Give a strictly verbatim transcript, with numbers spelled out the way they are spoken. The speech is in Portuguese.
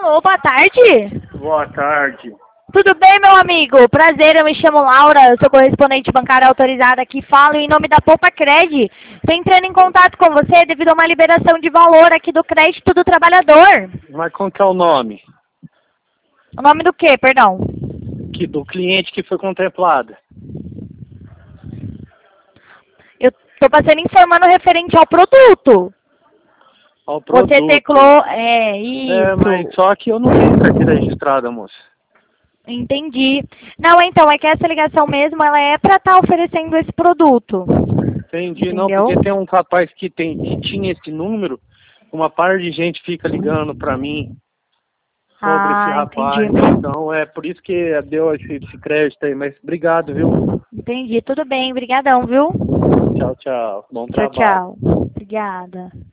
Alô, boa tarde. Boa tarde. Tudo bem, meu amigo? Prazer, eu me chamo Laura, eu sou correspondente bancária autorizada aqui, falo em nome da Poupa Cred. Estou entrando em contato com você devido a uma liberação de valor aqui do crédito do trabalhador. Mas qual que é o nome? O nome do quê, perdão? Que, do cliente que foi contemplado. Eu estou passando informando referente ao produto. Ao produto. Você teclou, é, isso. É, mas só que eu não tenho carteira registrada, moça. Entendi. Não, então, é que essa ligação mesmo, ela é para estar oferecendo esse produto. Entendi, Entendeu? não, porque tem um rapaz que, tem, que tinha esse número, uma par de gente fica ligando pra mim sobre Ah, esse rapaz, entendi. então é por isso que deu esse, esse crédito aí, mas obrigado, viu? Entendi, tudo bem, brigadão, viu? Tchau, tchau, bom Tchau, trabalho. tchau. Obrigada.